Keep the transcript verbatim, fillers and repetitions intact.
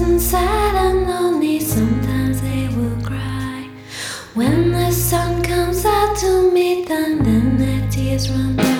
and sad and lonely, sometimes they will cry. When the sun comes out to meet them, then their tears run down.